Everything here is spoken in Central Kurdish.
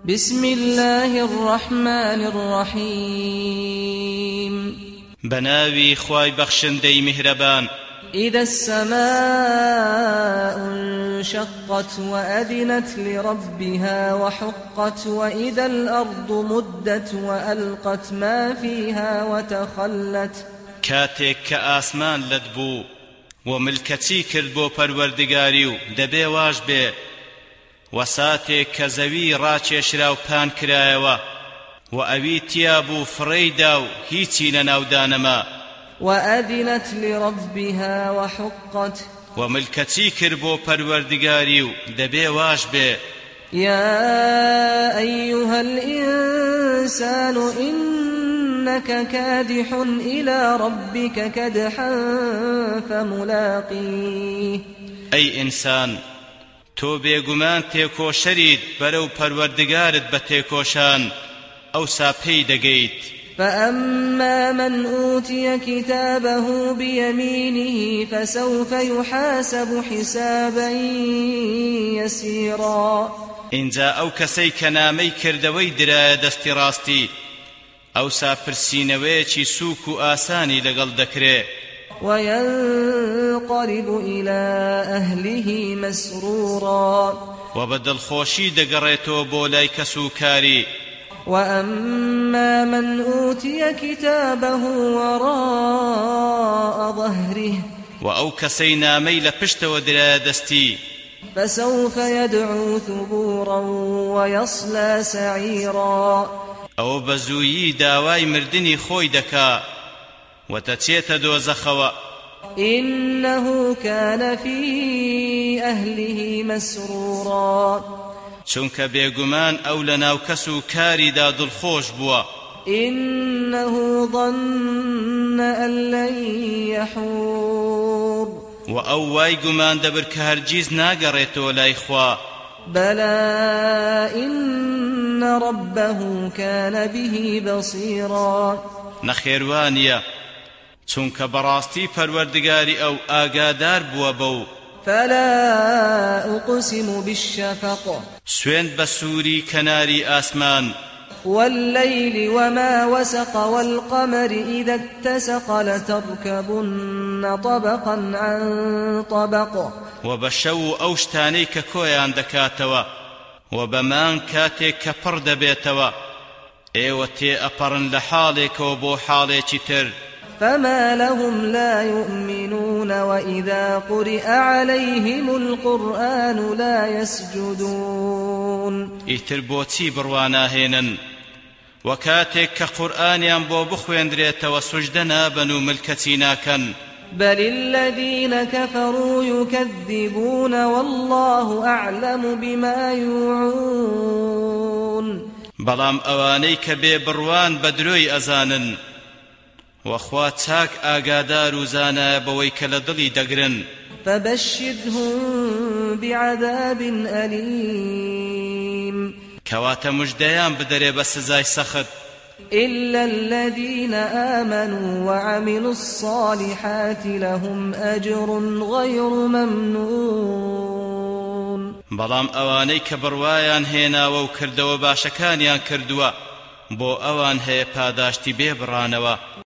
بسم الله الرحمن الرحيم بناوي خواي بخشندي مهربان إذا السماء انشقت وأذنت لربها وحقت وإذا الأرض مدت وألقت ما فيها وتخلت كاتك كآسمان لدبو وملكتي كردبو پروردگاريو دبي واج بي وساتك كزوي راچشراو پان كرايوا وأوي تيابو فريداو هيتي لناو دانما وأذنت لربها وحقت وملكتي كربو پروردگاريو دبي واج بي يا أيها الإنسان إنك كادح إلى ربك كدحا فملاقيه أي إنسان تو بيگومان تيكو شريد برو پروردگارت بتيكوشان أو ساپي دقيت فأما من أوتي كتابه بيمينه فسوف يحاسب حسابا يسيرا إنجا أو كسي كنامي كردوي درايا دستي راستي أو ساپرسينويچي سوكو آساني لقل دكري وينقلب إلى أهله مسرورا وبدل خوشي دقريتو بولاي كسوكاري وأما من أوتي كتابه وراء ظهره وأو كسينا ميل پشت ودرايا دستي فسوف يدعو ثبورا ويصلى سعيرا أو بزويي داواي مردني خوي دكا وتتيت دوزخوا إنه كان في أهله مسرورا چونك بيگومان أو لناو كسو كاري دا دلخوش بوا إنه ظن أن لن يحور وأو واي گومان دبر كهرجيز ناقريتو لا إخوا بلى إن ربه كان به بصيرا نخيروانيا چونك براستي پروردگاري أو آگادار بوا بو فلا أقسم بالشفق سوين بسوري كناري آسمان والليل وما وسق والقمر إذا اتسق لتركبن طبقا عن طبق وبشو أوشتاني ككويان دكاتوا وبمان كاتي كپرد بيتوا ايوتي أپرن لحالك وبو حالك تر فما لهم لا يؤمنون وإذا قرئ عليهم القرآن لا يسجدون إتربوتي بروانا وكاتك كقرآن ينبو بخوين دريت وسجدنا بنو ملكتنا كان بل الذين كفروا يكذبون والله أعلم بما يوعون بلام أوانيك ببروان بدروي أزانن وأخوات ساك آقادار وزانا بويك لدلي دقرن فبشرهم بعذاب أليم كوات مجديان بدري بس زاي سخط إلا الذين آمنوا وعملوا الصالحات لهم أجر غير ممنون بلام أوانيك بروايان هنا وكردوا باشكانيان كردوا بو أوان هي پاداشتي بيبرانوا